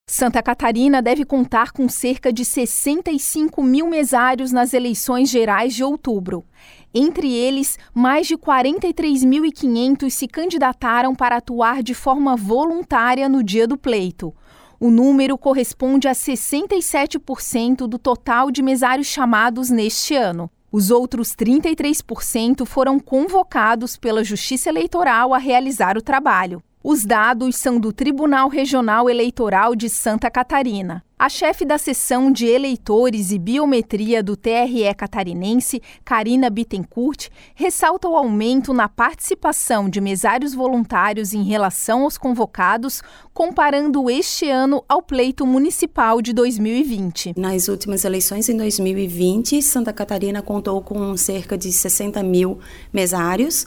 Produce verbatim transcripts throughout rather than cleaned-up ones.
Santa Catarina deve contar com cerca de sessenta e cinco mil mesários nas eleições gerais de outubro. Entre eles, mais de quarenta e três mil e quinhentos se candidataram para atuar de forma voluntária no dia do pleito. O número corresponde a sessenta e sete por cento do total de mesários chamados neste ano. Os outros trinta e três por cento foram convocados pela Justiça Eleitoral a realizar o trabalho. Os dados são do Tribunal Regional Eleitoral de Santa Catarina. A chefe da seção de eleitores e biometria do T R E catarinense, Karina Bittencourt, ressalta o aumento na participação de mesários voluntários em relação aos convocados, comparando este ano ao pleito municipal de dois mil e vinte. Nas últimas eleições, em dois mil e vinte, Santa Catarina contou com cerca de sessenta mil mesários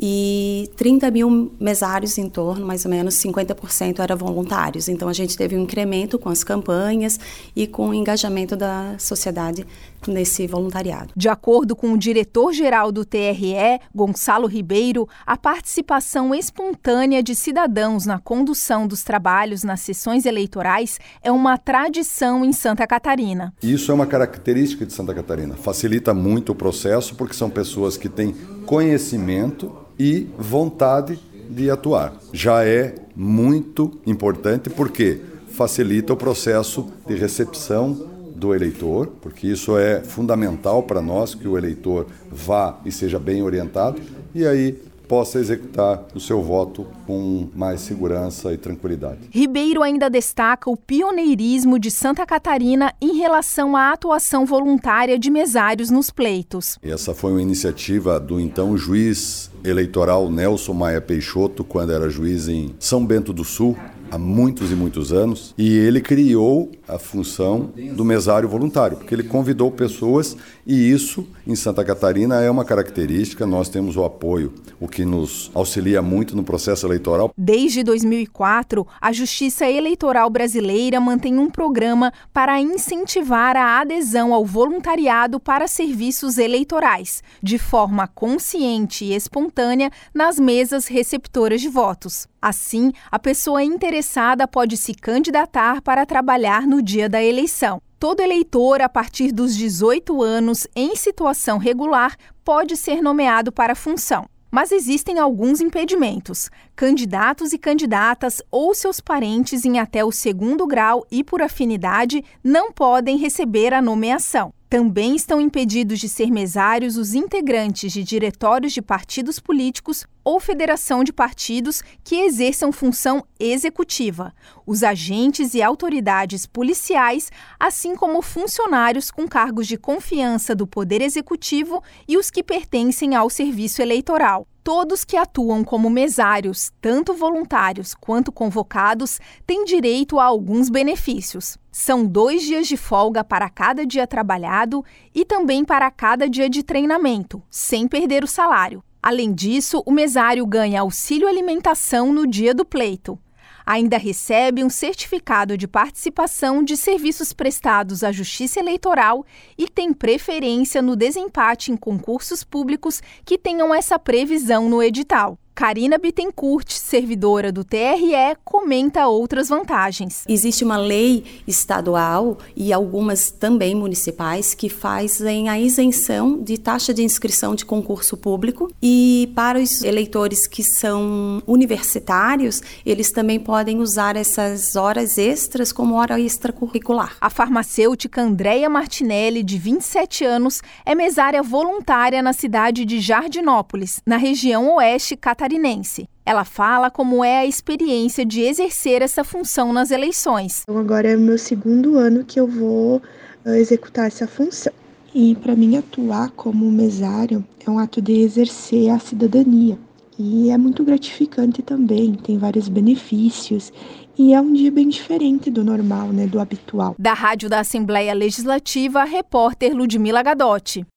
e trinta mil mesários em torno, mais ou menos cinquenta por cento eram voluntários. Então, a gente teve um incremento com as campanhas e com o engajamento da sociedade nesse voluntariado. De acordo com o diretor-geral do T R E, Gonçalo Ribeiro, a participação espontânea de cidadãos na condução dos trabalhos nas sessões eleitorais é uma tradição em Santa Catarina. Isso é uma característica de Santa Catarina. Facilita muito o processo porque são pessoas que têm conhecimento e vontade de atuar. Já é muito importante porque facilita o processo de recepção do eleitor, porque isso é fundamental para nós, que o eleitor vá e seja bem orientado e aí possa executar o seu voto com mais segurança e tranquilidade. Ribeiro ainda destaca o pioneirismo de Santa Catarina em relação à atuação voluntária de mesários nos pleitos. Essa foi uma iniciativa do então juiz eleitoral Nelson Maia Peixoto, quando era juiz em São Bento do Sul, há muitos e muitos anos, e ele criou a função do mesário voluntário, porque ele convidou pessoas e isso, em Santa Catarina, é uma característica, nós temos o apoio, o que nos auxilia muito no processo eleitoral. Desde dois mil e quatro, a Justiça Eleitoral Brasileira mantém um programa para incentivar a adesão ao voluntariado para serviços eleitorais, de forma consciente e espontânea nas mesas receptoras de votos. Assim, a pessoa interessada pode se candidatar para trabalhar no dia da eleição. Todo eleitor, a partir dos dezoito anos, em situação regular, pode ser nomeado para a função. Mas existem alguns impedimentos. Candidatos e candidatas ou seus parentes em até o segundo grau e por afinidade não podem receber a nomeação. Também estão impedidos de ser mesários os integrantes de diretórios de partidos políticos ou federação de partidos que exerçam função executiva, os agentes e autoridades policiais, assim como funcionários com cargos de confiança do Poder Executivo e os que pertencem ao serviço eleitoral. Todos que atuam como mesários, tanto voluntários quanto convocados, têm direito a alguns benefícios. São dois dias de folga para cada dia trabalhado e também para cada dia de treinamento, sem perder o salário. Além disso, o mesário ganha auxílio alimentação no dia do pleito. Ainda recebe um certificado de participação de serviços prestados à Justiça Eleitoral e tem preferência no desempate em concursos públicos que tenham essa previsão no edital. Karina Bittencourt, servidora do T R E, comenta outras vantagens. Existe uma lei estadual e algumas também municipais que fazem a isenção de taxa de inscrição de concurso público e para os eleitores que são universitários, eles também podem usar essas horas extras como hora extracurricular. A farmacêutica Andréia Martinelli, de vinte e sete anos, é mesária voluntária na cidade de Jardinópolis, na região oeste catarinense. Ela fala como é a experiência de exercer essa função nas eleições. Então agora é o meu segundo ano que eu vou uh, executar essa função. E para mim atuar como mesário é um ato de exercer a cidadania. E é muito gratificante também, tem vários benefícios e é um dia bem diferente do normal, né, do habitual. Da Rádio da Assembleia Legislativa, a repórter Ludmila Gadotti.